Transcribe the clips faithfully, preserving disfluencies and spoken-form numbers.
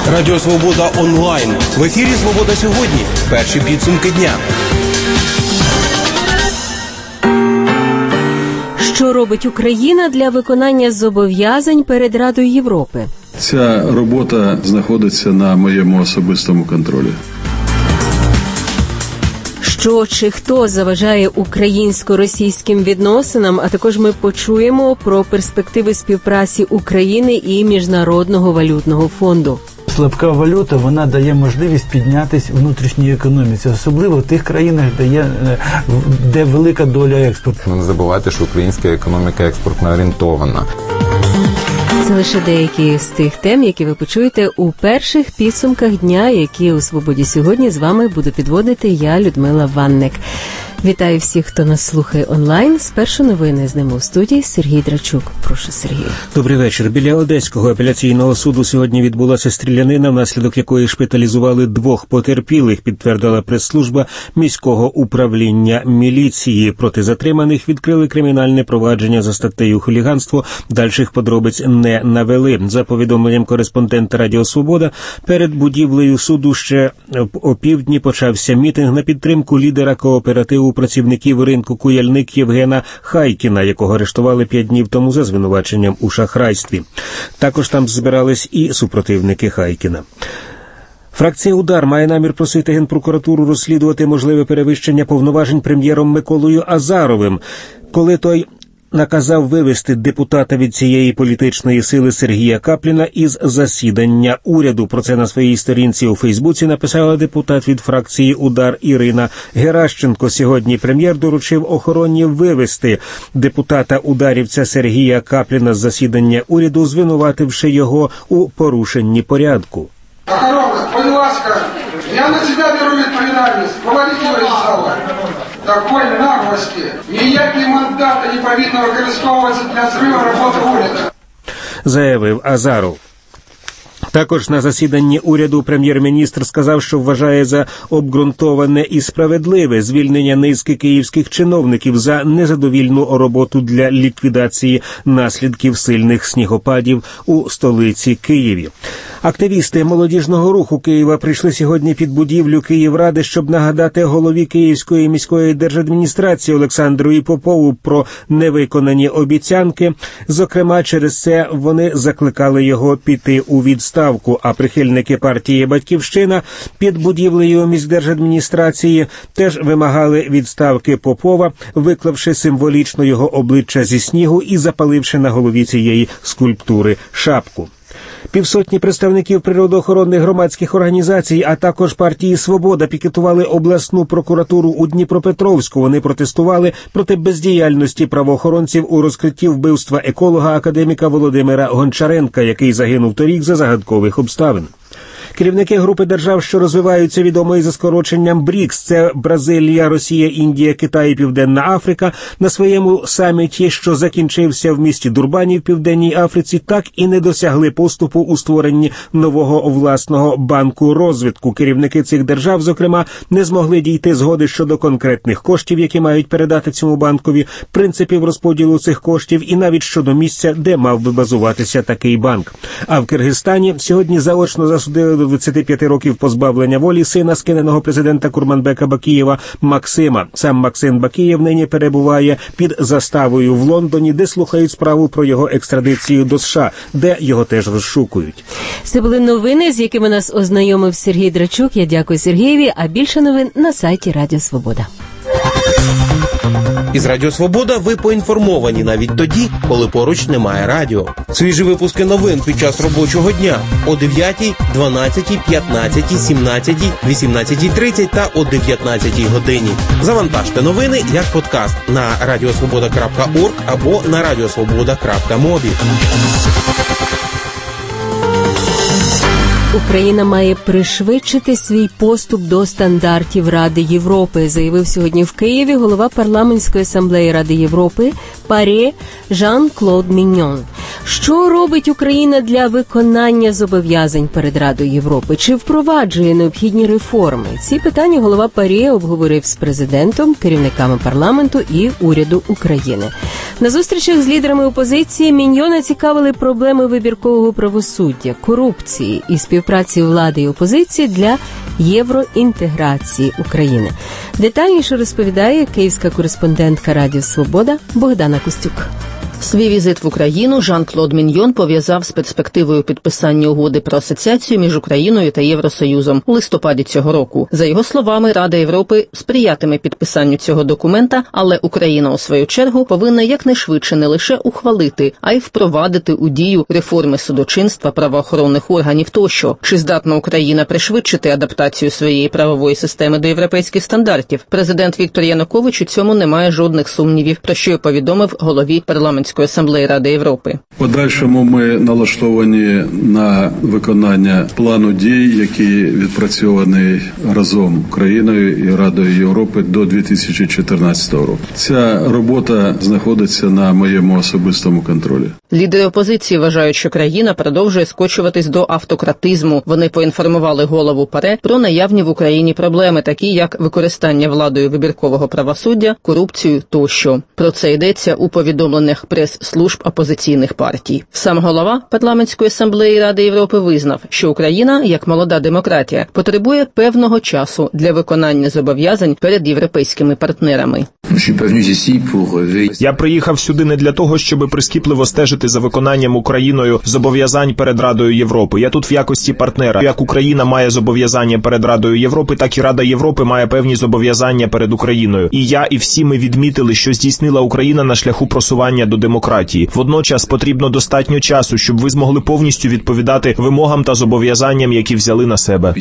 Радіо Свобода онлайн. В ефірі «Свобода сьогодні». Перші підсумки дня. Що робить Україна для виконання зобов'язань перед Радою Європи? Ця робота знаходиться на моєму особистому контролі. Що чи хто заважає українсько-російським відносинам, а також ми почуємо про перспективи співпраці України і Міжнародного валютного фонду. Слабка валюта, вона дає можливість піднятися внутрішній економіці, особливо в тих країнах, де є де велика доля експорту. Не забувайте, що українська економіка експортно орієнтована. Це лише деякі з тих тем, які ви почуєте у перших підсумках дня, які у «Свободі сьогодні» з вами буду підводити я, Людмила Ванник. Вітаю всіх, хто нас слухає онлайн. Спершу новини, з ними у студії Сергій Драчук. Прошу, Сергій. Добрий вечір. Біля Одеського апеляційного суду сьогодні відбулася стрілянина, внаслідок якої шпиталізували двох потерпілих, підтвердила прес-служба міського управління міліції. Проти затриманих відкрили кримінальне провадження за статтею хуліганство. Дальших подробиць не навели. За повідомленням кореспондента Радіо Свобода, перед будівлею суду ще опівдні почався мітинг на підтримку лідера кооперативу працівників ринку «Куяльник» Євгена Хайкіна, якого арештували п'ять днів тому за звинуваченням у шахрайстві. Також там збирались і супротивники Хайкіна. Фракція «Удар» має намір просити Генпрокуратуру розслідувати можливе перевищення повноважень прем'єром Миколою Азаровим, коли той наказав вивести депутата від цієї політичної сили Сергія Капліна із засідання уряду. Про це на своїй сторінці у Фейсбуці написала депутат від фракції «Удар» Ірина Геращенко. Сьогодні прем'єр доручив охороні вивести депутата-ударівця Сергія Капліна з засідання уряду, звинувативши його у порушенні порядку. Охорона, будь ласка, я на себе беру відповідальність. Поваліть його із зала. Такої наглості ніякі мандати не повинні використовуватися для зриву роботи уряду, заявив Азаров. Також на засіданні уряду прем'єр-міністр сказав, що вважає за обґрунтоване і справедливе звільнення низки київських чиновників за незадовільну роботу для ліквідації наслідків сильних снігопадів у столиці Києві. Активісти молодіжного руху Києва прийшли сьогодні під будівлю Київради, щоб нагадати голові Київської міської держадміністрації Олександру Іпопову про невиконані обіцянки. Зокрема, через це вони закликали його піти у відставку, а прихильники партії «Батьківщина» під будівлею міськдержадміністрації теж вимагали відставки Попова, виклавши символічно його обличчя зі снігу і запаливши на голові цієї скульптури шапку. Півсотні представників природоохоронних громадських організацій, а також партії «Свобода» пікетували обласну прокуратуру у Дніпропетровську. Вони протестували проти бездіяльності правоохоронців у розкритті вбивства еколога-академіка Володимира Гончаренка, який загинув торік за загадкових обставин. Керівники групи держав, що розвиваються, відомої за скороченням брікс, це Бразилія, Росія, Індія, Китай і Південна Африка, на своєму саміті, що закінчився в місті Дурбані в Південній Африці, так і не досягли поступу у створенні нового власного банку розвитку. Керівники цих держав, зокрема, не змогли дійти згоди щодо конкретних коштів, які мають передати цьому банкові, принципів розподілу цих коштів і навіть щодо місця, де мав би базуватися такий банк. А в Киргизстані сьогодні заочно засудили до двадцяти п'яти років позбавлення волі сина скиненого президента Курманбека Бакієва Максима. Сам Максим Бакієв нині перебуває під заставою в Лондоні, де слухають справу про його екстрадицію до США, де його теж розшукують. Це були новини, з якими нас ознайомив Сергій Драчук. Я дякую Сергієві, а більше новин на сайті Радіо Свобода. Із Радіо Свобода ви поінформовані навіть тоді, коли поруч немає радіо. Свіжі випуски новин під час робочого дня о дев'ятій, дванадцятій, п'ятнадцятій, сімнадцятій, вісімнадцятій тридцять та о дев'ятнадцятій годині. Завантажте новини як подкаст на радіосвобода крапка орг або на радіосвобода крапка мобі. Україна має пришвидшити свій поступ до стандартів Ради Європи, заявив сьогодні в Києві голова парламентської асамблеї Ради Європи ПАРЄ Жан-Клод Міньон. Що робить Україна для виконання зобов'язань перед Радою Європи? Чи впроваджує необхідні реформи? Ці питання голова ПАРЄ обговорив з президентом, керівниками парламенту і уряду України. На зустрічах з лідерами опозиції Міньйона цікавили проблеми вибіркового правосуддя, корупції і співпраці влади і опозиції для євроінтеграції України. Детальніше розповідає київська кореспондентка Радіо Свобода Богдана Костюк. Свій візит в Україну Жан-Клод Міньйон пов'язав з перспективою підписання угоди про асоціацію між Україною та Євросоюзом у листопаді цього року. За його словами, Рада Європи сприятиме підписанню цього документа, але Україна, у свою чергу, повинна якнайшвидше не лише ухвалити, а й впровадити у дію реформи судочинства, правоохоронних органів тощо. Чи здатна Україна пришвидшити адаптацію своєї правової системи до європейських стандартів? Президент Віктор Янукович у цьому не має жодних сумнівів, про що й повідомив голові парламентської асамблеї Ради Європи. Подальшому ми налаштовані на виконання плану дій, який відпрацьований разом Україною і Радою Європи до дві тисячі чотирнадцятого року. Ця робота знаходиться на моєму особистому контролі. Лідери опозиції вважають, що країна продовжує скочуватись до автократизму. Вони поінформували голову ПАРЄ про наявні в Україні проблеми, такі як використання владою вибіркового правосуддя, корупцію тощо. Про це йдеться у повідомленнях прес-служб опозиційних партій. Сам голова парламентської асамблеї Ради Європи визнав, що Україна, як молода демократія, потребує певного часу для виконання зобов'язань перед європейськими партнерами. Я приїхав сюди не для того, щоб прискіпливо стежити за виконанням Україною зобов'язань перед Радою Європи. Я тут в якості партнера. Як Україна має зобов'язання перед Радою Європи, так і Рада Європи має певні зобов'язання перед Україною. І я, і всі ми відмітили, що здійснила Україна на шляху просування до демократії. Водночас потрібно достатньо часу, щоб ви змогли повністю відповідати вимогам та зобов'язанням, які взяли на себе.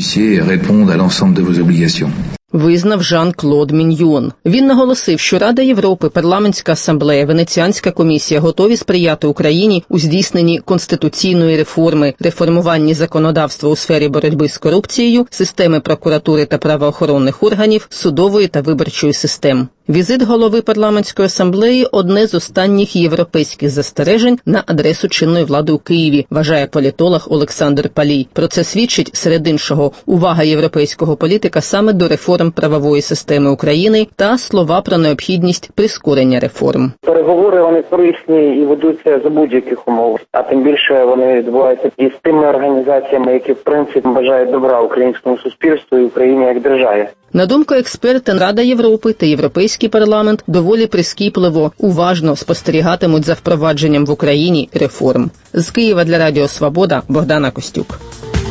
Визнав Жан-Клод Міньйон. Він наголосив, що Рада Європи, парламентська асамблея, Венеціанська комісія готові сприяти Україні у здійсненні конституційної реформи, реформуванні законодавства у сфері боротьби з корупцією, системи прокуратури та правоохоронних органів, судової та виборчої систем. Візит голови парламентської асамблеї – одне з останніх європейських застережень на адресу чинної влади у Києві, вважає політолог Олександр Палій. Про це свідчить, серед іншого, увага європейського політика саме до реформ правової системи України та слова про необхідність прискорення реформ. Переговори, вони корисні і ведуться за будь-яких умов, а тим більше вони відбуваються і з тими організаціями, які в принципі бажають добра українському суспільству і Україні як державі. На думку експерта, Рада Європи та Європейський парламент доволі прискіпливо, уважно спостерігатимуть за впровадженням в Україні реформ. З Києва для Радіо Свобода Богдана Костюк.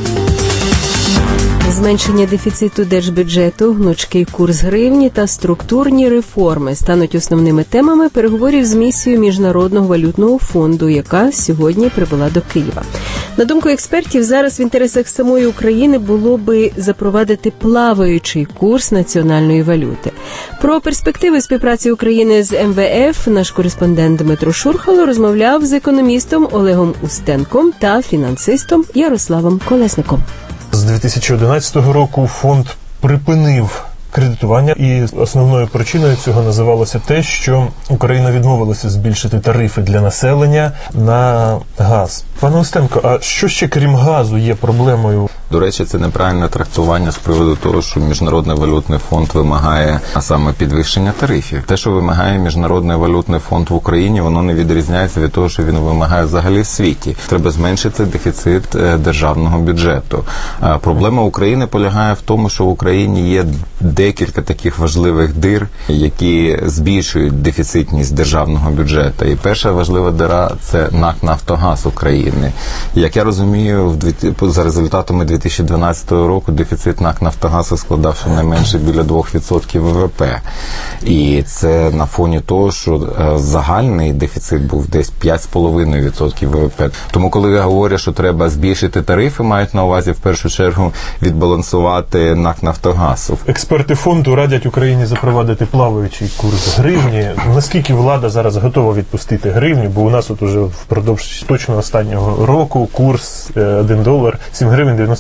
Зменшення дефіциту держбюджету, гнучкий курс гривні та структурні реформи стануть основними темами переговорів з місією Міжнародного валютного фонду, яка сьогодні прибула до Києва. На думку експертів, зараз в інтересах самої України було би запровадити плаваючий курс національної валюти. Про перспективи співпраці України з ем ве еф наш кореспондент Дмитро Шурхало розмовляв з економістом Олегом Устенком та фінансистом Ярославом Колесником. З дві тисячі одинадцятого року фонд припинив кредитування, і основною причиною цього називалося те, що Україна відмовилася збільшити тарифи для населення на газ. Пане Устенко, а що ще крім газу є проблемою? До речі, це неправильне трактування з приводу того, що Міжнародний валютний фонд вимагає, а саме підвищення тарифів. Те, що вимагає Міжнародний валютний фонд в Україні, воно не відрізняється від того, що він вимагає взагалі в світі. Треба зменшити дефіцит державного бюджету. Проблема України полягає в тому, що в Україні є декілька таких важливих дир, які збільшують дефіцитність державного бюджету. І перша важлива дира – це НАК «Нафтогаз» України. Як я розумію, за результатами дві тисячі дванадцятого року дефіцит НАК «Нафтогазу» складав щонайменше біля двох відсотків ве ве пе. І це на фоні того, що загальний дефіцит був десь п'ять цілих п'ять десятих відсотка ве ве пе. Тому коли я говорю, що треба збільшити тарифи, мають на увазі в першу чергу відбалансувати НАК «Нафтогазу». Експерти фонду радять Україні запровадити плаваючий курс гривні. Наскільки влада зараз готова відпустити гривню? Бо у нас от уже впродовж точно останнього року курс один долар сім гривень дев'яносто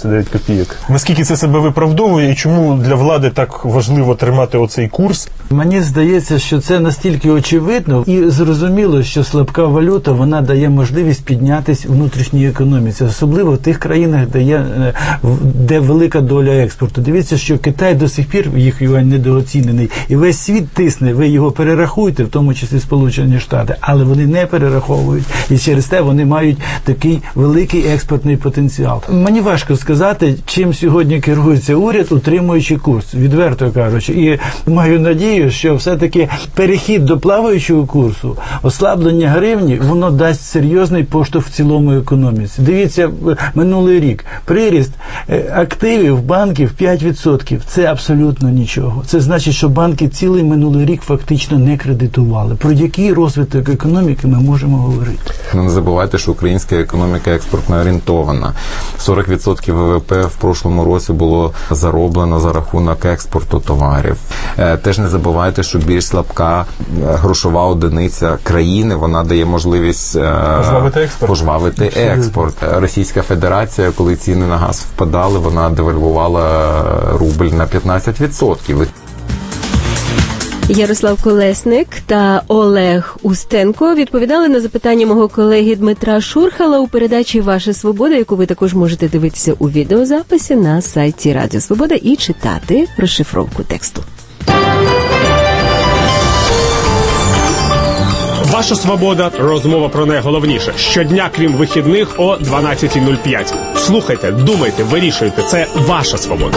дев'яносто дев'ять копійок. Наскільки це себе виправдовує і чому для влади так важливо тримати оцей курс? Мені здається, що це настільки очевидно і зрозуміло, що слабка валюта, вона дає можливість піднятись внутрішній економіці, особливо в тих країнах, де є де велика доля експорту. Дивіться, що Китай до сих пір, їх юань недооцінений, і весь світ тисне, ви його перерахуєте, в тому числі Сполучені Штати, але вони не перераховують, і через те вони мають такий великий експортний потенціал. Мені важко сказати, чим сьогодні керується уряд, утримуючи курс, відверто кажучи, і маю надію, що все-таки перехід до плаваючого курсу, ослаблення гривні, воно дасть серйозний поштовх в цілому економіці. Дивіться, минулий рік приріст активів банків п'ять відсотків. Це абсолютно нічого. Це значить, що банки цілий минулий рік фактично не кредитували. Про який розвиток економіки ми можемо говорити? Не забувайте, що українська економіка експортно орієнтована. сорок відсотків ВВП в прошлому році було зароблено за рахунок експорту товарів. Теж не забувайте, що більш слабка грошова одиниця країни, вона дає можливість пожвавити експорт. Пожвавити експорт. Російська Федерація, коли ціни на газ впадали, вона девальвувала рубль на п'ятнадцять відсотків. Ярослав Колесник та Олег Устенко відповідали на запитання мого колеги Дмитра Шурхала у передачі «Ваша свобода», яку ви також можете дивитися у відеозаписі на сайті Радіо Свобода і читати розшифровку тексту. Ваша свобода. Розмова про найголовніше. Щодня, крім вихідних, о дванадцята нуль п'ять. Слухайте, думайте, вирішуйте. Це ваша свобода.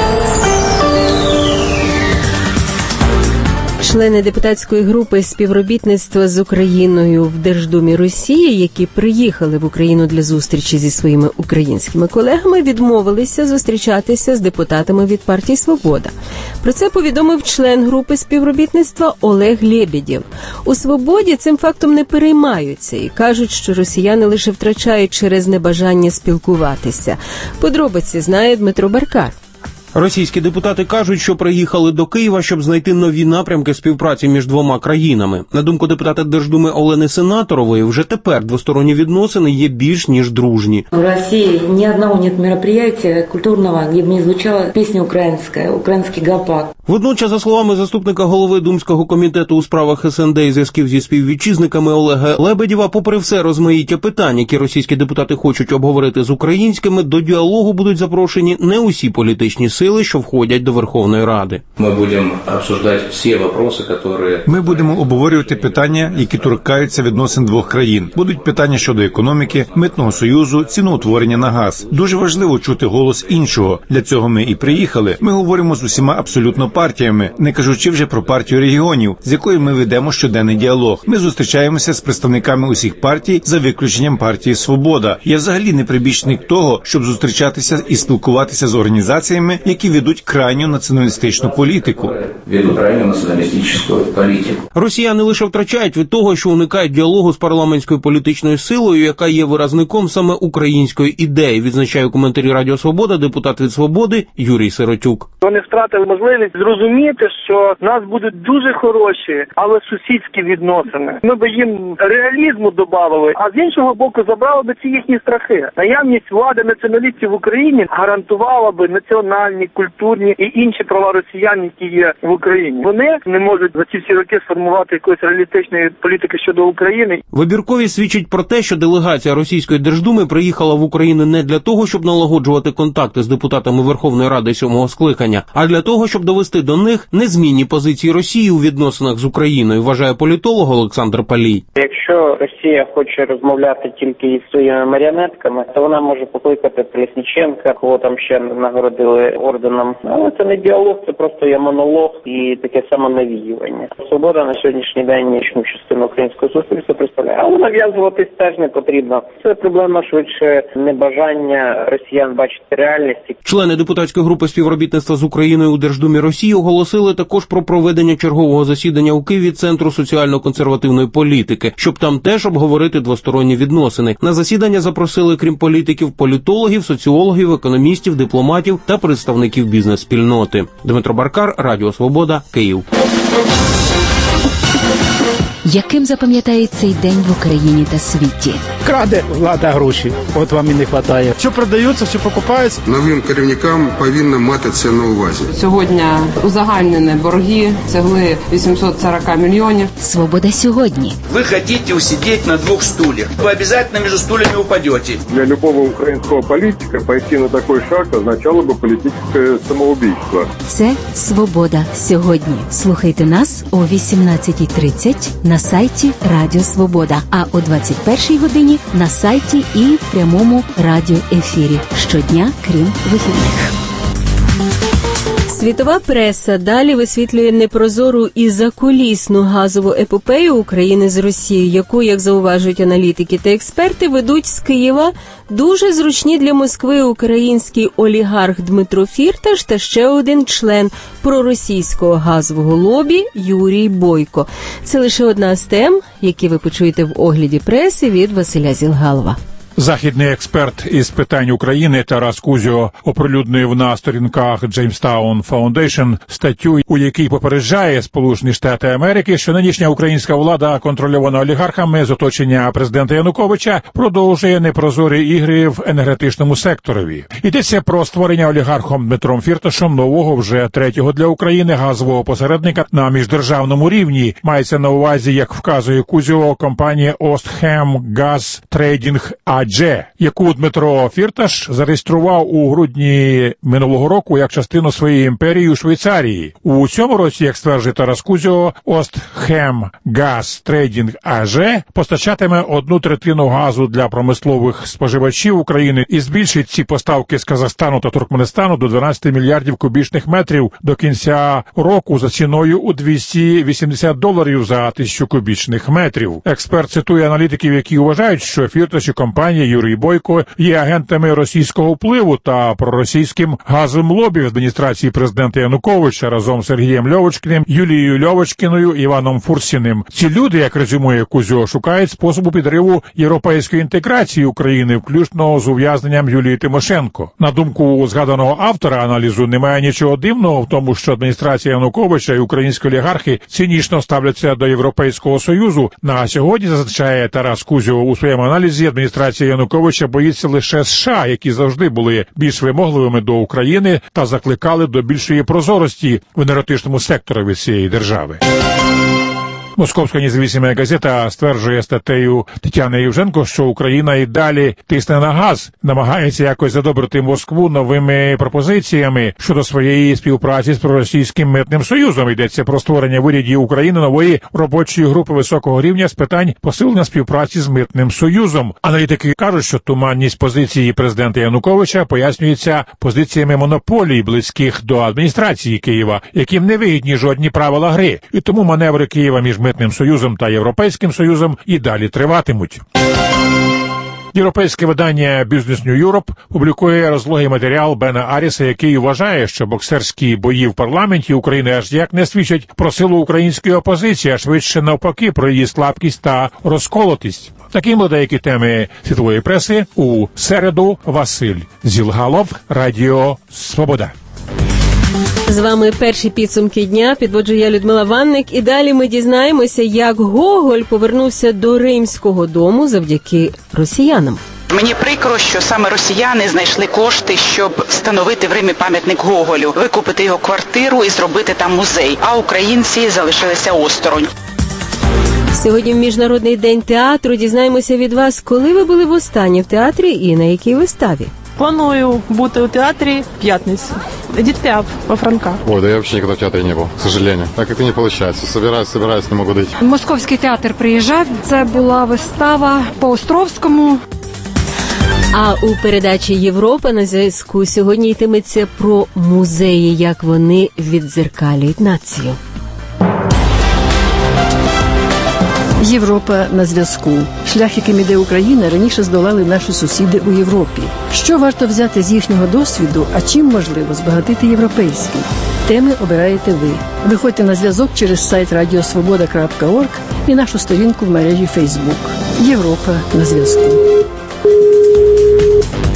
Члени депутатської групи співробітництва з Україною в Держдумі Росії, які приїхали в Україну для зустрічі зі своїми українськими колегами, відмовилися зустрічатися з депутатами від партії «Свобода». Про це повідомив член групи співробітництва Олег Лєбєдєв. У «Свободі» цим фактом не переймаються і кажуть, що росіяни лише втрачають через небажання спілкуватися. Подробиці знає Дмитро Баркар. Російські депутати кажуть, що приїхали до Києва, щоб знайти нові напрямки співпраці між двома країнами. На думку депутата Держдуми Олени Сенаторової, вже тепер двосторонні відносини є більш ніж дружні. В Росії ні одного нет мероприятия культурного, де б не звучала пісня українська, український гопак. Водночас, за словами заступника голови Думського комітету у справах ес ен де і зв'язків зі співвітчизниками Олега Лебедєва, попри все розмаїття питань, які російські депутати хочуть обговорити з українськими, до діалогу будуть запрошені не усі політичні сили, що входять до Верховної Ради. Ми будемо обсуждати всі питання, які... Ми будемо обговорювати питання, які торкаються відносин двох країн. Будуть питання щодо економіки, митного союзу, ціноутворення на газ. Дуже важливо чути голос іншого. Для цього ми і приїхали. Ми говоримо з усіма абсолютно партіями, не кажучи вже про партію регіонів, з якою ми ведемо щоденний діалог. Ми зустрічаємося з представниками усіх партій, за виключенням партії «Свобода». Я взагалі не прибічник того, щоб зустрічатися і спілкуватися з організаціями, які ведуть крайню націоналістичну політику. Ведуть крайню націоналістичну політику. Росіяни лише втрачають від того, що уникають діалогу з парламентською політичною силою, яка є виразником саме української ідеї, відзначає у коментарі Радіо Свобода депутат від «Свободи» Юрій Сиротюк. Вони втратили можливість зрозуміти, що в нас будуть дуже хороші, але сусідські відносини. Ми б їм реалізму додавали, а з іншого боку забрали б ці їхні страхи. Наявність влади націоналістів в Україні гарантувала б національні, культурні і інші права росіян, які є в Україні. Вони не можуть за ці всі роки сформувати якоїсь реалістичної політики щодо України. Вибірковість свідчить про те, що делегація Російської Держдуми приїхала в Україну не для того, щоб налагоджувати контакти з депутатами Верховної Ради сьомого скликання, а для того, щоб довести до них незмінні позиції Росії у відносинах з Україною, вважає політолог Олександр Палій. Якщо Росія хоче розмовляти тільки із своїми маріонетками, то вона може покликати Колесніченка, кого там ще нагородили орденом. Але це не діалог, це просто є монолог і таке самонавіювання. Свобода на сьогоднішній день нічну частину українського суспільства представляє. Але нав'язуватись теж не потрібно. Це проблема швидше небажання росіян бачити реальність. Члени депутатської групи співробітництва з Україною у Держдумі Росії оголосили також про проведення чергового засідання у Києві Центру соціально-консервативної політики, щоб там теж обговорити двосторонні відносини. На засідання запросили, крім політиків, політологів, соціологів, економістів, дипломатів та представників бізнес-спільноти. Дмитро Баркар, Радіо Свобода, Київ. Яким запам'ятає цей день в Україні та світі? Краде влада гроші, от вам і не вистачає. Що продаються, що покупаються. Новим керівникам повинно мати це на увазі. Сьогодні узагальнені борги сягли вісімсот сорок мільйонів. Свобода сьогодні. Ви хочете усидіти на двох стульях. Ви обов'язково між стульями упадете. Для любого українського політика пойти на такий шаг означало б політичне самоубійство. Це «Свобода сьогодні». Слухайте нас о вісімнадцятій тридцять на сайті Радіо Свобода, а о двадцять першій годині на сайті і в прямому радіоефірі. Щодня, крім вихідних. Світова преса далі висвітлює непрозору і закулісну газову епопею України з Росією, яку, як зауважують аналітики та експерти, ведуть з Києва дуже зручні для Москви український олігарх Дмитро Фірташ та ще один член проросійського газового лобі Юрій Бойко. Це лише одна з тем, які ви почуєте в огляді преси від Василя Зілгалова. Західний експерт із питань України Тарас Кузьо оприлюднив на сторінках Jamestown Foundation статтю, у якій попереджає Сполучені Штати Америки, що нинішня українська влада, контрольована олігархами з оточення президента Януковича, продовжує непрозорі ігри в енергетичному секторові. Йдеться про створення олігархом Дмитром Фірташем нового, вже третього для України газового посередника на міждержавному рівні. Мається на увазі, як вказує Кузьо, компанія Ostchem Gas Trading ей джі, яку Дмитро Фірташ зареєстрував у грудні минулого року як частину своєї імперії у Швейцарії. У цьому році, як стверджує Тарас Кузьо, Ostchem Gas Trading ей джі постачатиме одну третину газу для промислових споживачів України і збільшить ці поставки з Казахстану та Туркменистану до дванадцяти мільярдів кубічних метрів до кінця року за ціною у двісті вісімдесят доларів за тисячу кубічних метрів. Експерт цитує аналітиків, які вважають, що Фірташ і компанія Юрій Бойко є агентами російського впливу та проросійським газовим лобі в адміністрації президента Януковича разом з Сергієм Льовочкіним, Юлією Льовочкіною, Іваном Фурсіним. Ці люди, як резюмує Кузьо, шукають способу підриву європейської інтеграції України, включно з ув'язненням Юлії Тимошенко. На думку згаданого автора аналізу, немає нічого дивного в тому, що адміністрація Януковича і українські олігархи цинічно ставляться до Європейського Союзу. На сьогодні, зазначає Тарас Кузьо у своєму аналізі, адміністрація Януковича боїться лише США, які завжди були більш вимогливими до України та закликали до більшої прозорості в енергетичному секторі цієї держави. Московська незалежна газета стверджує статтею Тетяни Євженко, що Україна і далі тисне на газ, намагається якось задобрити Москву новими пропозиціями щодо своєї співпраці з проросійським митним союзом. Йдеться про створення в уряді України нової робочої групи високого рівня з питань посилення співпраці з митним союзом. Аналітики кажуть, що туманність позиції президента Януковича пояснюється позиціями монополій, близьких до адміністрації Києва, яким не вигідні жодні правила гри. І тому маневри Києва між Митним Союзом та Європейським Союзом і далі триватимуть. Європейське видання Business New Europe публікує розлогий матеріал Бена Аріса, який вважає, що боксерські бої в парламенті України аж ніяк не свідчать про силу української опозиції, а швидше навпаки про її слабкість та розколотість. Таким були деякі теми світової преси у середу. Василь Зілгалов, Радіо Свобода. З вами перші підсумки дня, підводжу я, Людмила Ванник, і далі ми дізнаємося, як Гоголь повернувся до Римського дому завдяки росіянам. Мені прикро, що саме росіяни знайшли кошти, щоб встановити в Римі пам'ятник Гоголю, викупити його квартиру і зробити там музей, а українці залишилися осторонь. Сьогодні в Міжнародний день театру дізнаємося від вас, коли ви були востаннє в театрі і на якій виставі. Планую бути у театрі в п'ятницю. Эдит Пиаф по Франка. Ой, да я вообще никогда в театре не был, к сожалению. Так это не получается. Собираюсь, собираюсь, не могу дойти. Московський театр приїжджав. Це була вистава по Островському. А у передачі «Європа на зв'язку» сьогодні йтиметься про музеї, як вони віддзеркалюють націю. Європа на зв'язку. Шлях, яким іде Україна, раніше здолали наші сусіди у Європі. Що варто взяти з їхнього досвіду, а чим можливо збагатити європейський? Теми обираєте ви. Виходьте на зв'язок через сайт радіосвобода крапка орг і нашу сторінку в мережі Facebook. Європа на зв'язку.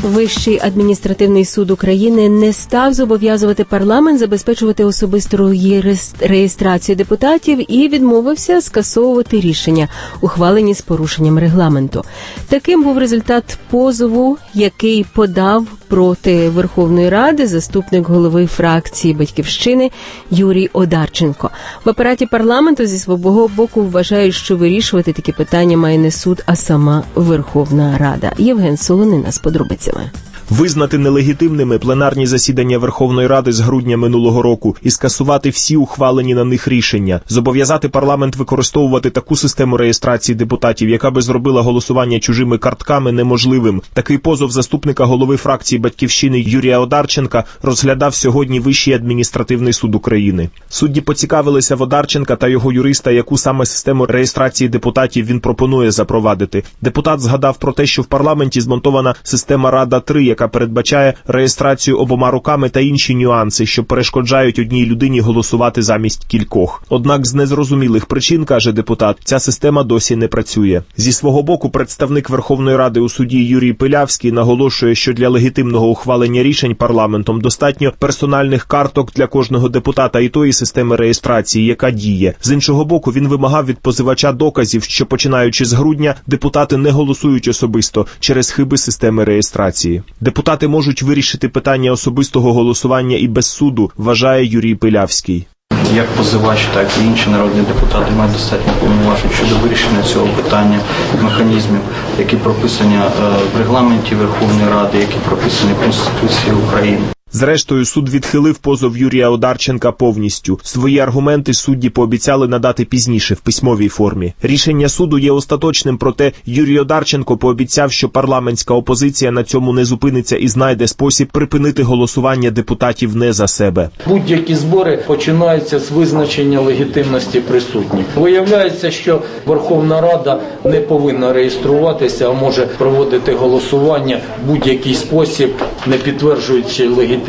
Вищий адміністративний суд України не став зобов'язувати парламент забезпечувати особисту реєстрацію депутатів і відмовився скасовувати рішення, ухвалені з порушенням регламенту. Таким був результат позову, який подав проти Верховної Ради заступник голови фракції «Батьківщини» Юрій Одарченко. В апараті парламенту зі свого боку вважають, що вирішувати такі питання має не суд, а сама Верховна Рада. Євген Солонина з подробицями. Визнати нелегітимними пленарні засідання Верховної Ради з грудня минулого року і скасувати всі ухвалені на них рішення, зобов'язати парламент використовувати таку систему реєстрації депутатів, яка би зробила голосування чужими картками неможливим. Такий позов заступника голови фракції «Батьківщини» Юрія Одарченка розглядав сьогодні Вищий адміністративний суд України. Судді поцікавилися в Одарченка та його юриста, яку саме систему реєстрації депутатів він пропонує запровадити. Депутат згадав про те, що в парламенті змонтована система «Рада-три», яка передбачає реєстрацію обома руками та інші нюанси, що перешкоджають одній людині голосувати замість кількох. Однак з незрозумілих причин, каже депутат, ця система досі не працює. Зі свого боку, представник Верховної Ради у суді Юрій Пилявський наголошує, що для легітимного ухвалення рішень парламентом достатньо персональних карток для кожного депутата і тої системи реєстрації, яка діє. З іншого боку, він вимагав від позивача доказів, що починаючи з грудня депутати не голосують особисто через хиби системи реєстрації. Депутати можуть вирішити питання особистого голосування і без суду, вважає Юрій Пилявський. Як позивач, так і інші народні депутати мають достатньо повноважень щодо вирішення цього питання, механізмів, які прописані в регламенті Верховної Ради, які прописані в Конституції України. Зрештою, суд відхилив позов Юрія Одарченка повністю. Свої аргументи судді пообіцяли надати пізніше в письмовій формі. Рішення суду є остаточним, проте Юрій Одарченко пообіцяв, що парламентська опозиція на цьому не зупиниться і знайде спосіб припинити голосування депутатів не за себе. Будь-які збори починаються з визначення легітимності присутніх. Виявляється, що Верховна Рада не повинна реєструватися, а може проводити голосування в будь-який спосіб, не підтверджуючи легітимність.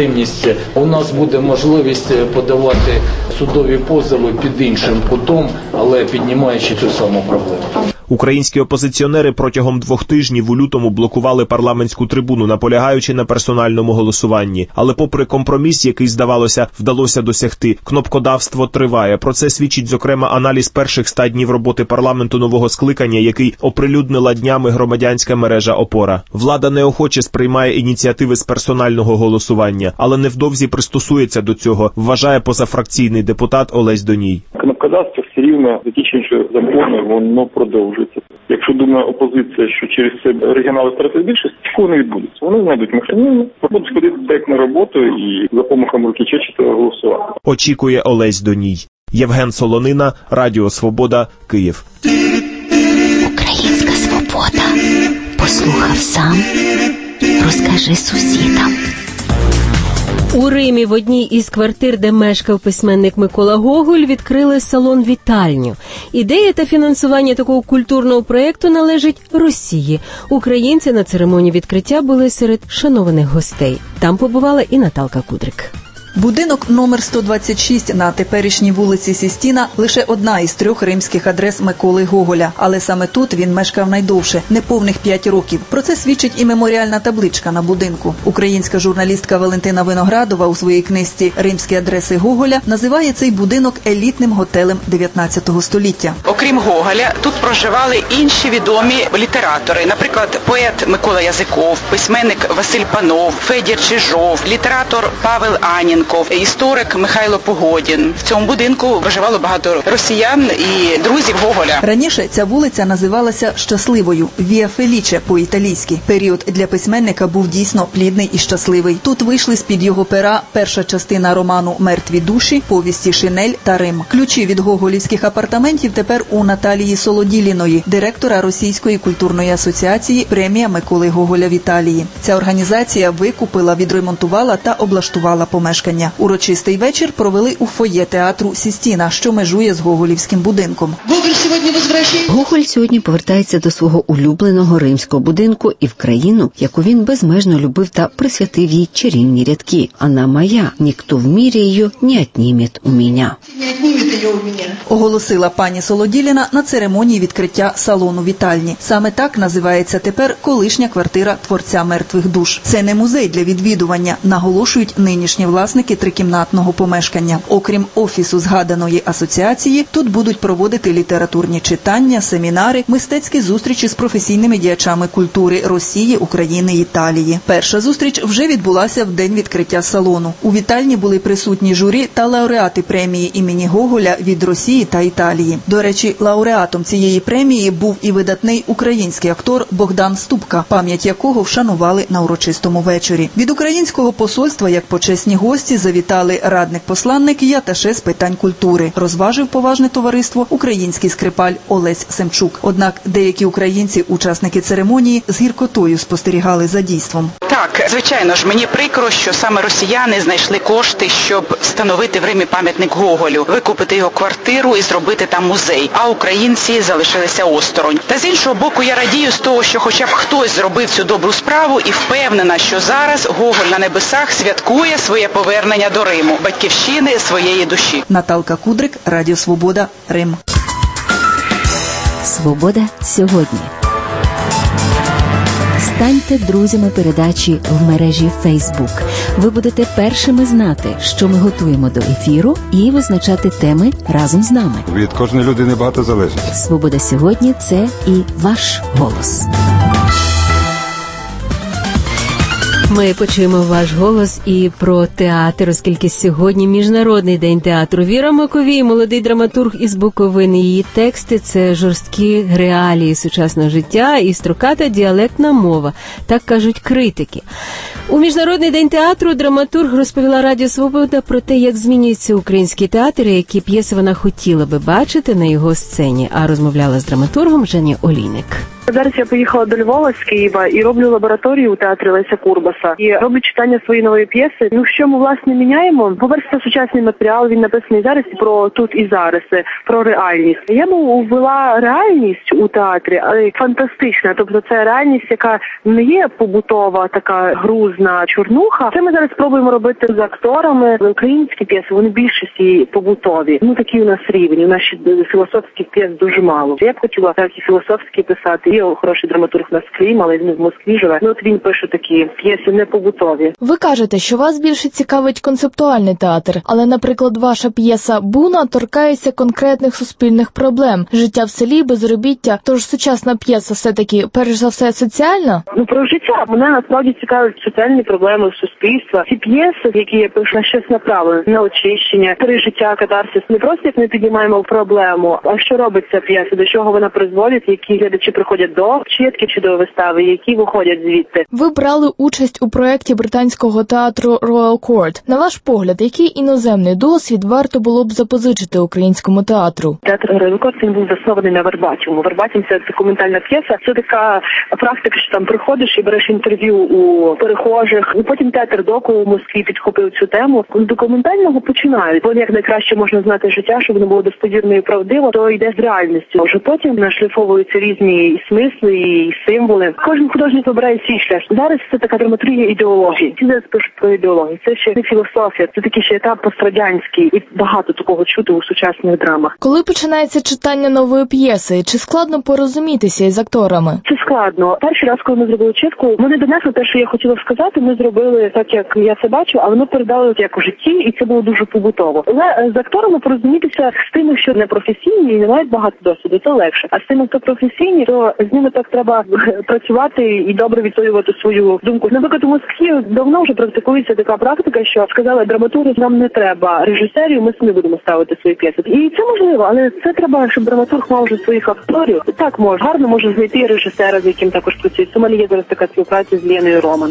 У нас буде можливість подавати судові позови під іншим кутом, але піднімаючи цю саму проблему. Українські опозиціонери протягом двох тижнів у лютому блокували парламентську трибуну, наполягаючи на персональному голосуванні. Але попри компроміс, який, здавалося, вдалося досягти, кнопкодавство триває. Про це свідчить, зокрема, аналіз перших ста днів роботи парламенту нового скликання, який оприлюднила днями громадянська мережа «Опора». Влада неохоче сприймає ініціативи з персонального голосування, але невдовзі пристосується до цього, вважає позафракційний депутат Олесь Доній. Кнопкодавство все рівно, закінчуючи закони, воно продовжується. Якщо думає опозиція, що через це оригінали втратить більшість, такого не відбудеться. Вони знайдуть механізми, будуть ходити так на роботу і за помахом руки чечити голосувати. Очікує Олесь Доній. Євген Солонина, Радіо Свобода, Київ. Українська свобода. Послухав сам, розкажи сусідам. У Римі в одній із квартир, де мешкав письменник Микола Гоголь, відкрили салон-вітальню. Ідея та фінансування такого культурного проєкту належить Росії. Українці на церемонії відкриття були серед шанованих гостей. Там побувала і Наталка Кудрик. Будинок номер сто двадцять шість на теперішній вулиці Сістіна – лише одна із трьох римських адрес Миколи Гоголя. Але саме тут він мешкав найдовше – неповних п'ять років. Про це свідчить і меморіальна табличка на будинку. Українська журналістка Валентина Виноградова у своїй книжці «Римські адреси Гоголя» називає цей будинок елітним готелем дев'ятнадцятого століття. Окрім Гоголя, тут проживали інші відомі літератори. Наприклад, поет Микола Язиков, письменник Василь Панов, Федір Чижов, літератор Павел Анін, історик Михайло Погодін. В цьому будинку проживало багато росіян і друзів Гоголя. Раніше ця вулиця називалася Щасливою – Віа Феліче по-італійськи. Період для письменника був дійсно плідний і щасливий. Тут вийшли з-під його пера перша частина роману «Мертві душі», повісті «Шинель» та «Рим». Ключі від гоголівських апартаментів тепер у Наталії Солоділіної, директора Російської культурної асоціації «Премія Миколи Гоголя в Італії». Ця організація викупила, відремонтувала та облаштувала помешкання. помешкання. Урочистий вечір провели у фоє театру «Сістіна», що межує з Гоголівським будинком. Гоголь сьогодні повертається до свого улюбленого римського будинку і в країну, яку він безмежно любив та присвятив їй чарівні рядки. «Она моя, ніхто в мірі її не отнимет у мене». Оголосила пані Солоділіна на церемонії відкриття салону вітальні. Саме так називається тепер колишня квартира творця «Мертвих душ». Це не музей для відвідування, наголошують нинішні власники трикімнатного помешкання. Окрім офісу згаданої асоціації, тут будуть проводити літературні читання, семінари, мистецькі зустрічі з професійними діячами культури Росії, України, Італії. Перша зустріч вже відбулася в день відкриття салону. У вітальні були присутні журі та лауреати премії імені Гоголя від Росії та Італії. До речі, лауреатом цієї премії був і видатний український актор Богдан Ступка, пам'ять якого вшанували на урочистому вечорі. Від українського посольства, як почесні гості, завітали радник-посланник і аташе з питань культури. Розважив поважне товариство український скрипаль Олесь Семчук. Однак деякі українці, учасники церемонії, з гіркотою спостерігали за дійством. Так, звичайно ж, мені прикро, що саме росіяни знайшли кошти, щоб встановити в Римі пам'ятник Гоголю, викупити його квартиру і зробити там музей, а українці залишилися осторонь. Та з іншого боку, я радію з того, що хоча б хтось зробив цю добру справу і впевнена, що зараз Гоголь на небесах святкує своє повернення до Риму, батьківщини своєї душі. Наталка Кудрик, Радіо Свобода, Рим. Свобода сьогодні. Станьте друзями передачі в мережі Facebook. Ви будете першими знати, що ми готуємо до ефіру, і визначати теми разом з нами. Від кожної людини багато залежить. Свобода сьогодні – це і ваш голос. Ми почуємо ваш голос і про театр, оскільки сьогодні Міжнародний день театру. Віра Маковій, молодий драматург із Буковини. Її тексти – це жорсткі реалії сучасного життя і строката діалектна мова, так кажуть критики. У Міжнародний день театру драматург розповіла Радіо Свобода про те, як змінюється український театр і які п'єси вона хотіла би бачити на його сцені, а розмовляла з драматургом Женя Олійник. Зараз я поїхала до Львова з Києва і роблю лабораторію у театрі Леся Курбаса. І роблю читання своєї нової п'єси. Ну, що ми, власне, міняємо? По-перше, це сучасний матеріал, він написаний зараз про тут і зараз, про реальність. Я б ввела реальність у театрі, але фантастична. Тобто це реальність, яка не є побутова, така грузна чорнуха. Це ми зараз спробуємо робити з акторами. Українські п'єси, вони більшості побутові. Ну, такі у нас рівні. У нас ще філософських п'єс дуже мало. Я б хотіла так і філософські писати. Є хороший драматург на Крим, але він в Москві живе. Ну, от він пише такі п'єси не побутові. Ви кажете, що вас більше цікавить концептуальний театр, але, наприклад, ваша п'єса «Буна» торкається конкретних суспільних проблем. Життя в селі, безробіття. Тож сучасна п'єса все-таки, перш за все, соціальна? Ну, про життя. Мене насправді цікавить соціальні проблеми суспільства. Ці п'єси, які я пишу, на щось направлені, на очищення, пережиття, катарсис. Не просто як ми піднімаємо проблему, а що робить ця п'єса, до чого вона призводить, які глядачі приходять до читки чи до вистави, які виходять звідти. Ви брали участь у проєкті британського театру Royal Court. На ваш погляд, який іноземний досвід варто було б запозичити українському театру? Театр Royal Court, він був заснований на вербатіму. Вербатім – це документальна п'єса. Це така практика, що там приходиш і береш інтерв'ю у перехожих. І потім театр Доку у Москві підхопив цю тему. З документального починають. Бо як найкраще можна знати життя, щоб воно було достовірно і правдиво, то йде з реальністю. Вже потім нашліфовуються різні смисли і символи. Кожен художник вибирає свій шлях. Зараз це така драматургія ідеології. Ці зараз пишуть про ідеологію. Це ще не філософія. Це такий ще етап пострадянський. І багато такого чути у сучасних драмах. Коли починається читання нової п'єси, чи складно порозумітися із акторами? Це складно. Перший раз, коли ми зробили читку, ми не донесли те, що я хотіла сказати. Ми зробили так, як я це бачу, а воно передали як у житті, і це було дуже побутово. Але з акторами порозумітися з тими, що не професійні і не мають багато досвіду, це легше. А з тими, хто професійні, то з ними так треба працювати і добре відстоювати свою думку. Наприклад, у Москві давно вже практикується така практика, що сказали драматурги, нам не треба режисерів, ми самі будемо ставити свої п'єси. І це можливо, але це треба, щоб драматург мав вже своїх акторів. Так може, гарно може знайти режисера, з яким також працює. У мене є зараз така співпраця з Леною Роман.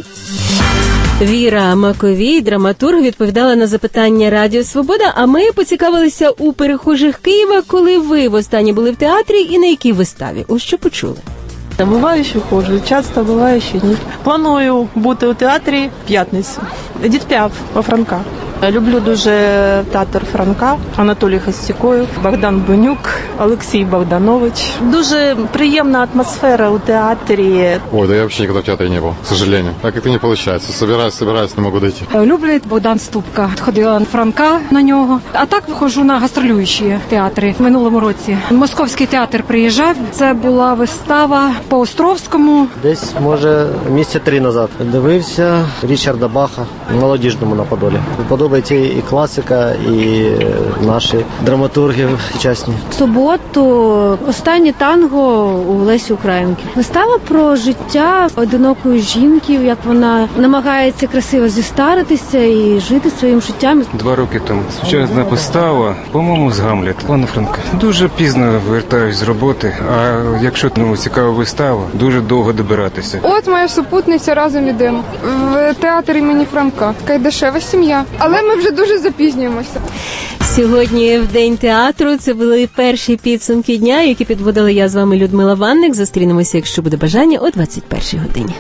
Віра Маковій, драматург, відповідала на запитання Радіо Свобода, а ми поцікавилися у перехожих Києва, коли ви востаннє були в театрі і на якій виставі. Ось що почули. Буває, що ходжу, часто буває, що ні. Планую бути у театрі в п'ятницю. Едіт Піаф по Франка. Люблю дуже театр Франка, Анатолій Хостякоєв, Богдан Бенюк, Олексій Богданович. Дуже приємна атмосфера у театрі. Ой, да я вообще никогда в театре не был, к сожалению. Так это не получается. Собираюсь, собираюсь, не могу дойти. Люблю Богдан Ступка. Ходила на Франка на нього. А так ходжу на гастролюючі театри в минулому році. Московський театр приїжджав. Це була вистава по Островському. Десь, може, місяця три назад дивився Річарда Баха в молодіжному на Подолі. Подобається і класика, і наші драматурги сучасні. В суботу останнє танго у Лесі Українки. Вистава про життя одинокої жінки, як вона намагається красиво зістаритися і жити своїм життям. Два роки тому. Сучасна постава, по-моєму, з Гамлета. Пане Франка, дуже пізно вертаюсь з роботи, а якщо ну, цікава вистава, дуже довго добиратися. От моя супутниця, разом ідемо. В театр імені Франка. Така дешева сім'я. Але ми вже дуже запізнюємося. Сьогодні в День театру це були перші підсумки дня, які підводила я з вами Людмила Ванник. Зустрінемося, якщо буде бажання, о двадцять першій годині.